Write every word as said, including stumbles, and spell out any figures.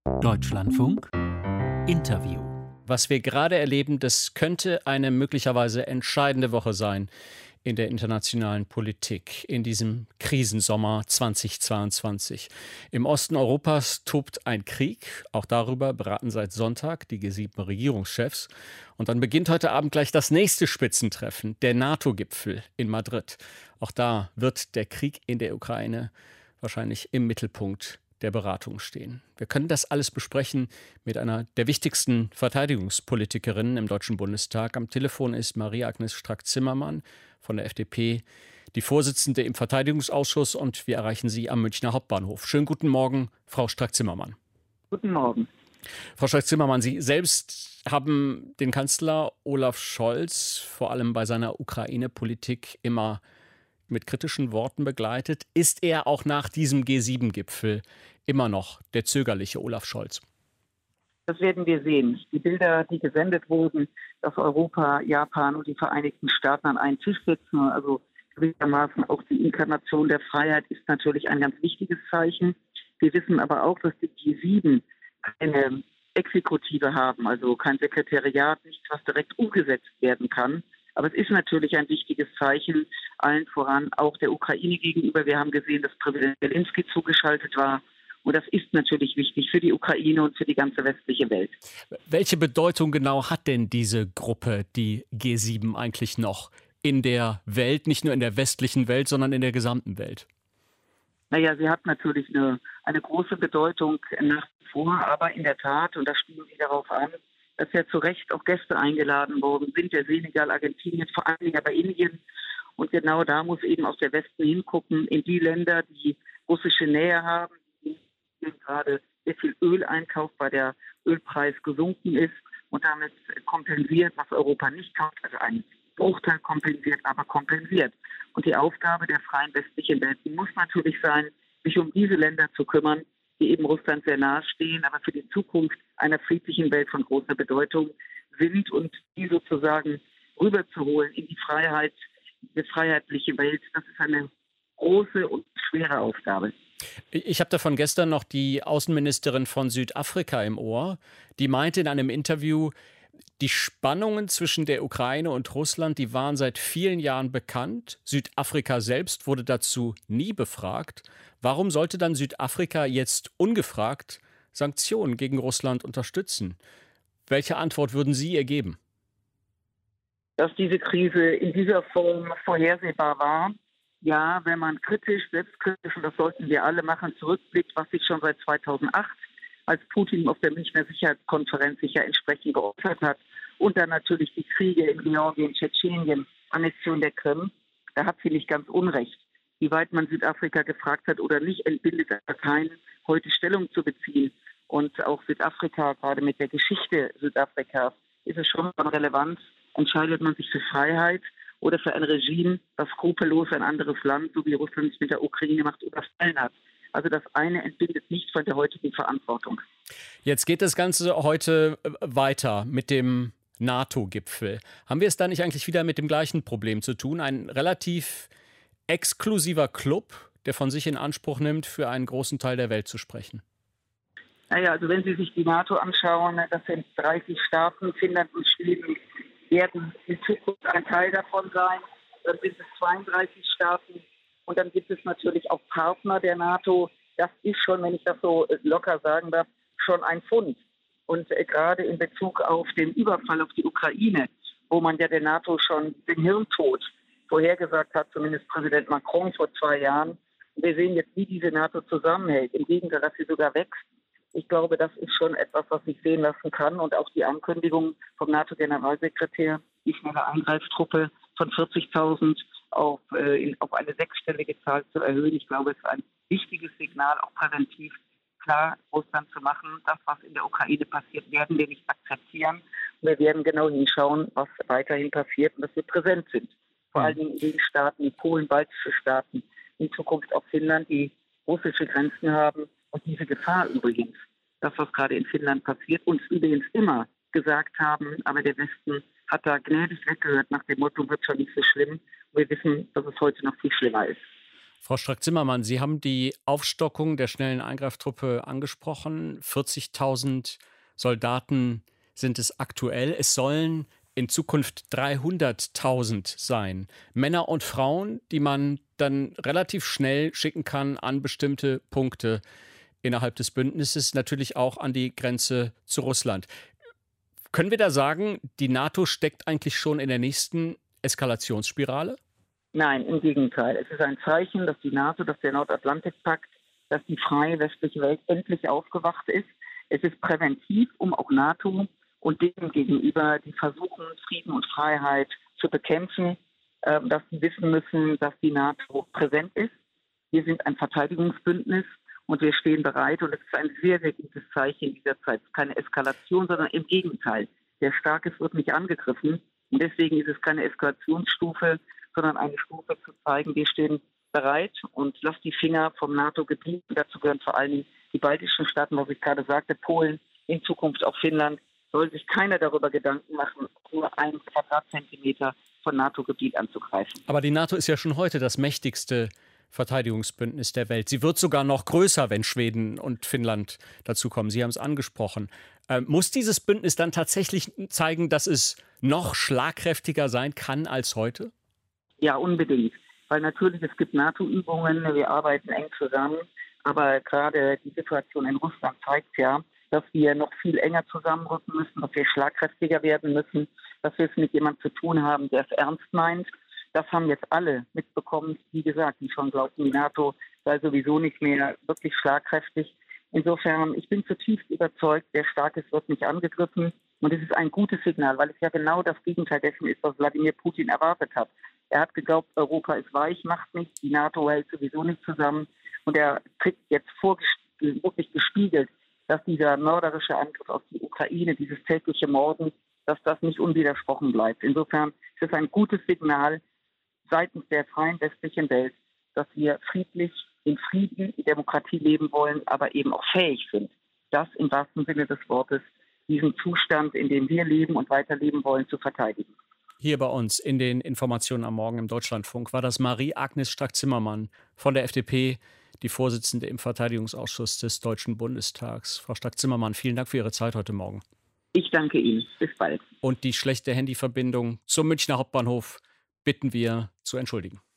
Deutschlandfunk Interview. Was wir gerade erleben, das könnte eine möglicherweise entscheidende Woche sein in der internationalen Politik in diesem Krisensommer zweitausendzweiundzwanzig. Im Osten Europas tobt ein Krieg. Auch darüber beraten seit Sonntag die G sieben Regierungschefs. Und dann beginnt heute Abend gleich das nächste Spitzentreffen, der NATO-Gipfel in Madrid. Auch da wird der Krieg in der Ukraine wahrscheinlich im Mittelpunkt der Beratung stehen. Wir können das alles besprechen mit einer der wichtigsten Verteidigungspolitikerinnen im Deutschen Bundestag. Am Telefon ist Marie-Agnes Strack-Zimmermann von der F D P, die Vorsitzende im Verteidigungsausschuss, und wir erreichen Sie am Münchner Hauptbahnhof. Schönen guten Morgen, Frau Strack-Zimmermann. Guten Morgen. Frau Strack-Zimmermann, Sie selbst haben den Kanzler Olaf Scholz vor allem bei seiner Ukraine-Politik immer mit kritischen Worten begleitet. Ist er auch nach diesem G sieben Gipfel immer noch der zögerliche Olaf Scholz? Das werden wir sehen. Die Bilder, die gesendet wurden, dass Europa, Japan und die Vereinigten Staaten an einen Tisch sitzen, also gewissermaßen auch die Inkarnation der Freiheit, ist natürlich ein ganz wichtiges Zeichen. Wir wissen aber auch, dass die G sieben keine Exekutive haben, also kein Sekretariat, nichts, was direkt umgesetzt werden kann. Aber es ist natürlich ein wichtiges Zeichen, allen voran auch der Ukraine gegenüber. Wir haben gesehen, dass Präsident Zelensky zugeschaltet war. Und das ist natürlich wichtig für die Ukraine und für die ganze westliche Welt. Welche Bedeutung genau hat denn diese Gruppe, die G sieben, eigentlich noch in der Welt, nicht nur in der westlichen Welt, sondern in der gesamten Welt? Naja, sie hat natürlich eine, eine große Bedeutung nach wie vor, aber in der Tat, und da spielen Sie darauf an, dass ja zu Recht auch Gäste eingeladen worden sind, der Senegal, Argentinien, vor allen Dingen aber Indien. Und genau da muss eben auch der Westen hingucken, in die Länder, die russische Nähe haben, die gerade sehr viel Öl einkauft, weil der Ölpreis gesunken ist und damit kompensiert, was Europa nicht kauft, also ein Bruchteil kompensiert, aber kompensiert. Und die Aufgabe der freien westlichen Welt, die muss natürlich sein, sich um diese Länder zu kümmern, die eben Russland sehr nahe stehen, aber für die Zukunft einer friedlichen Welt von großer Bedeutung sind, und die sozusagen rüberzuholen in die Freiheit, die freiheitliche Welt, das ist eine große und schwere Aufgabe. Ich habe davon gestern noch die Außenministerin von Südafrika im Ohr, die meinte in einem Interview, die Spannungen zwischen der Ukraine und Russland, die waren seit vielen Jahren bekannt. Südafrika selbst wurde dazu nie befragt. Warum sollte dann Südafrika jetzt ungefragt Sanktionen gegen Russland unterstützen? Welche Antwort würden Sie ihr geben? Dass diese Krise in dieser Form vorhersehbar war. Ja, wenn man kritisch, selbstkritisch, und das sollten wir alle machen, zurückblickt, was sich schon seit zweitausendacht, als Putin auf der Münchner Sicherheitskonferenz sich ja entsprechend geäußert hat, und dann natürlich die Kriege in Georgien, Tschetschenien, Annexion der Krim, da hat sie nicht ganz unrecht. Wie weit man Südafrika gefragt hat oder nicht, entbindet Parteien heute Stellung zu beziehen. Und auch Südafrika, gerade mit der Geschichte Südafrikas, ist es schon von Relevanz. Entscheidet man sich für Freiheit oder für ein Regime, das skrupellos ein anderes Land, so wie Russland es mit der Ukraine macht, überfallen hat? Also das eine entbindet nicht von der heutigen Verantwortung. Jetzt geht das Ganze heute weiter mit dem NATO-Gipfel. Haben wir es da nicht eigentlich wieder mit dem gleichen Problem zu tun? Ein relativ exklusiver Club, der von sich in Anspruch nimmt, für einen großen Teil der Welt zu sprechen. Naja, also wenn Sie sich die NATO anschauen, das sind dreißig Staaten, Finnland und Schweden werden in Zukunft ein Teil davon sein. Dann sind es zweiunddreißig Staaten. Und dann gibt es natürlich auch Partner der NATO. Das ist schon, wenn ich das so locker sagen darf, schon ein Pfund. Und äh, gerade in Bezug auf den Überfall auf die Ukraine, wo man ja der NATO schon den Hirntod vorhergesagt hat, zumindest Präsident Macron vor zwei Jahren. Und wir sehen jetzt, wie diese NATO zusammenhält. Im Gegenteil, dass sie sogar wächst. Ich glaube, das ist schon etwas, was sich sehen lassen kann. Und auch die Ankündigung vom NATO-Generalsekretär, die schnelle Eingreiftruppe von vierzigtausend auf, äh, in, auf eine sechsstellige Zahl zu erhöhen. Ich glaube, es ist ein wichtiges Signal, auch präventiv klar Russland zu machen. Das, was in der Ukraine passiert, werden wir nicht akzeptieren. Wir werden genau hinschauen, was weiterhin passiert, und dass wir präsent sind. Vor allen Dingen in den Staaten, wie Polen, baltische Staaten, in Zukunft auch Finnland, die russische Grenzen haben. Und diese Gefahr übrigens, das, was gerade in Finnland passiert, uns übrigens immer gesagt haben, aber der Westen hat da gnädig weggehört nach dem Motto, wird schon nicht so schlimm. Wir wissen, dass es heute noch viel schlimmer ist. Frau Strack-Zimmermann, Sie haben die Aufstockung der schnellen Eingreiftruppe angesprochen. vierzigtausend Soldaten sind es aktuell. Es sollen in Zukunft dreihunderttausend sein. Männer und Frauen, die man dann relativ schnell schicken kann an bestimmte Punkte innerhalb des Bündnisses, natürlich auch an die Grenze zu Russland. Können wir da sagen, die NATO steckt eigentlich schon in der nächsten Eskalationsspirale? Nein, im Gegenteil. Es ist ein Zeichen, dass die NATO, dass der Nordatlantikpakt, dass die freie westliche Welt endlich aufgewacht ist. Es ist präventiv, um auch NATO und denen gegenüber, die versuchen, Frieden und Freiheit zu bekämpfen, äh, dass sie wissen müssen, dass die NATO präsent ist. Wir sind ein Verteidigungsbündnis und wir stehen bereit. Und es ist ein sehr, sehr gutes Zeichen in dieser Zeit. Es ist keine Eskalation, sondern im Gegenteil. Der Starke wird nicht angegriffen. Und deswegen ist es keine Eskalationsstufe, sondern eine Stufe zu zeigen, wir stehen bereit und lasst die Finger vom NATO-Gebiet. Dazu gehören vor allen Dingen die baltischen Staaten, was ich gerade sagte, Polen, in Zukunft auch Finnland. Soll sich keiner darüber Gedanken machen, nur einen Quadratzentimeter von NATO-Gebiet anzugreifen. Aber die NATO ist ja schon heute das mächtigste Verteidigungsbündnis der Welt. Sie wird sogar noch größer, wenn Schweden und Finnland dazukommen. Sie haben es angesprochen. Ähm, muss dieses Bündnis dann tatsächlich zeigen, dass es noch schlagkräftiger sein kann als heute? Ja, unbedingt. Weil natürlich, es gibt NATO-Übungen, wir arbeiten eng zusammen. Aber gerade die Situation in Russland zeigt ja, dass wir noch viel enger zusammenrücken müssen, dass wir schlagkräftiger werden müssen, dass wir es mit jemandem zu tun haben, der es ernst meint. Das haben jetzt alle mitbekommen, wie gesagt, die schon glaubten, die NATO sei sowieso nicht mehr wirklich schlagkräftig. Insofern, ich bin zutiefst überzeugt, wer stark ist, wird nicht angegriffen. Und es ist ein gutes Signal, weil es ja genau das Gegenteil dessen ist, was Wladimir Putin erwartet hat. Er hat geglaubt, Europa ist weich, macht nichts, die NATO hält sowieso nicht zusammen. Und er kriegt jetzt wirklich gespiegelt, dass dieser mörderische Angriff auf die Ukraine, dieses tägliche Morden, dass das nicht unwidersprochen bleibt. Insofern ist es ein gutes Signal seitens der freien westlichen Welt, dass wir friedlich in Frieden, in Demokratie leben wollen, aber eben auch fähig sind, das im wahrsten Sinne des Wortes, diesen Zustand, in dem wir leben und weiterleben wollen, zu verteidigen. Hier bei uns in den Informationen am Morgen im Deutschlandfunk war das Marie-Agnes Strack-Zimmermann von der F D P, die Vorsitzende im Verteidigungsausschuss des Deutschen Bundestags. Frau Strack-Zimmermann, vielen Dank für Ihre Zeit heute Morgen. Ich danke Ihnen. Bis bald. Und die schlechte Handyverbindung zum Münchner Hauptbahnhof bitten wir zu entschuldigen.